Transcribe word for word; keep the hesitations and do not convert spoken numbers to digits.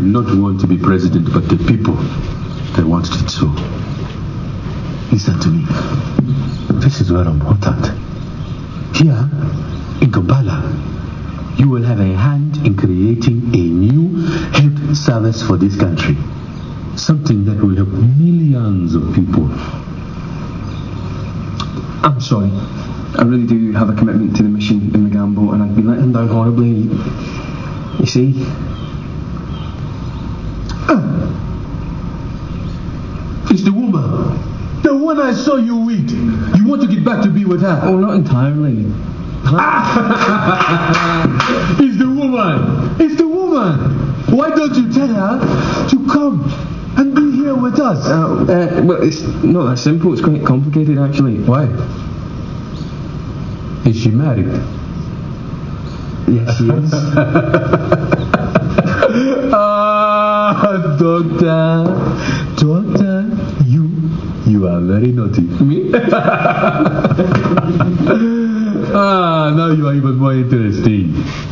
not want to be president, but the people, they wanted it so. Listen to me. This is very important. Here, in Kampala, you will have a hand in creating a new health service for this country. Something that will help millions of people. I'm sorry. I really do have a commitment to the mission in Magambo, and I've been let him down horribly. You see? Uh, it's the woman. The one I saw you with. You want to get back to be with her? Oh, not entirely. It's the woman. It's the woman. Why don't you tell her to come and be here with us? Uh, uh, well, it's not that simple. It's quite complicated, actually. Why? Is she married? Yes, she is. Ah, doctor, doctor, you, you are very naughty. Me? Ah, now you are even more interesting.